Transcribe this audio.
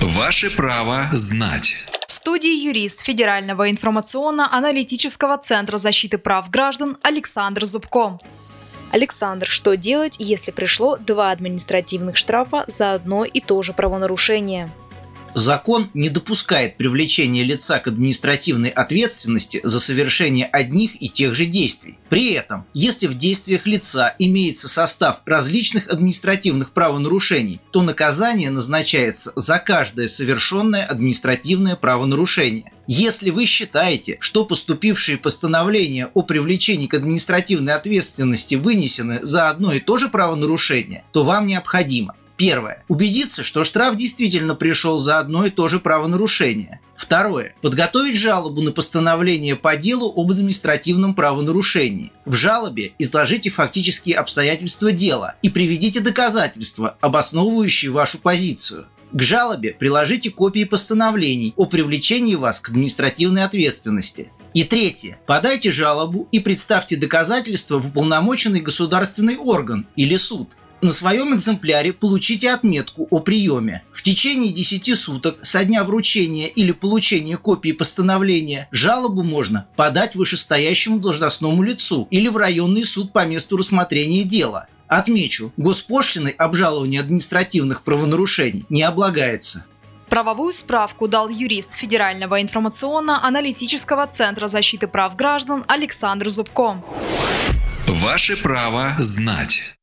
Ваше право знать. В студии юрист Федерального информационно-аналитического центра защиты прав граждан Александр Зубко. Александр, что делать, если пришло 2 административных штрафа за одно и то же правонарушение? Закон не допускает привлечения лица к административной ответственности за совершение одних и тех же действий. При этом, если в действиях лица имеется состав различных административных правонарушений, то наказание назначается за каждое совершенное административное правонарушение. Если вы считаете, что поступившие постановления о привлечении к административной ответственности вынесены за одно и то же правонарушение, то вам необходимо: первое. Убедиться, что штраф действительно пришел за одно и то же правонарушение. Второе. Подготовить жалобу на постановление по делу об административном правонарушении. В жалобе изложите фактические обстоятельства дела и приведите доказательства, обосновывающие вашу позицию. К жалобе приложите копии постановлений о привлечении вас к административной ответственности. И третье. Подайте жалобу и представьте доказательства в уполномоченный государственный орган или суд. На своем экземпляре получите отметку о приеме. В течение 10 суток со дня вручения или получения копии постановления жалобу можно подать вышестоящему должностному лицу или в районный суд по месту рассмотрения дела. Отмечу, госпошлиной обжалование административных правонарушений не облагается. Правовую справку дал юрист Федерального информационно-аналитического центра защиты прав граждан Александр Зубко. Ваше право знать.